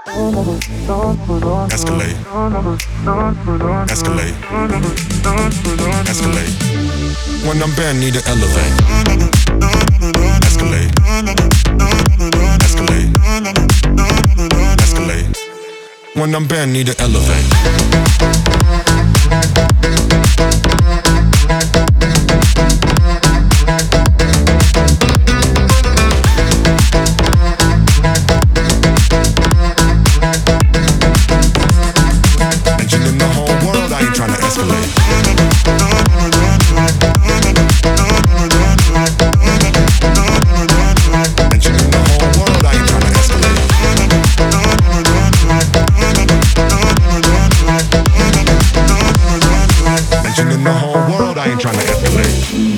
Escalate. Escalate. Escalate. When I'm bad, need to elevate. Escalate. Escalate. Escalate. When I'm bad, need to elevate. Mentioning the whole world, I ain't trying to escalate. Mentioning the whole world, I ain't trying to escalate. Mentioning the whole world, I ain't trying to escalate.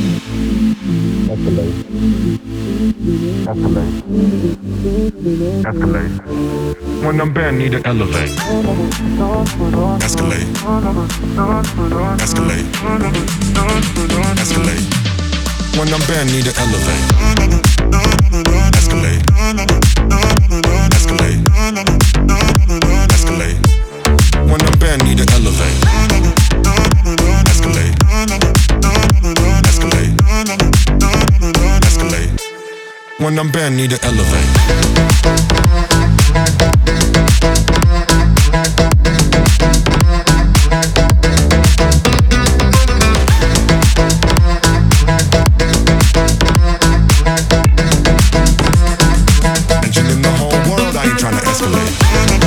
Escalate. Escalate. When I'm bad, need to elevate. Escalate. Escalate. Escalate. When I'm bad, need to elevate. Escalate. Escalate. Escalate. When I'm bad, need to elevate. Escalate. Escalate. Escalate. When I'm bad, need to elevate. Mentioning the whole world, I ain't trying to escalate.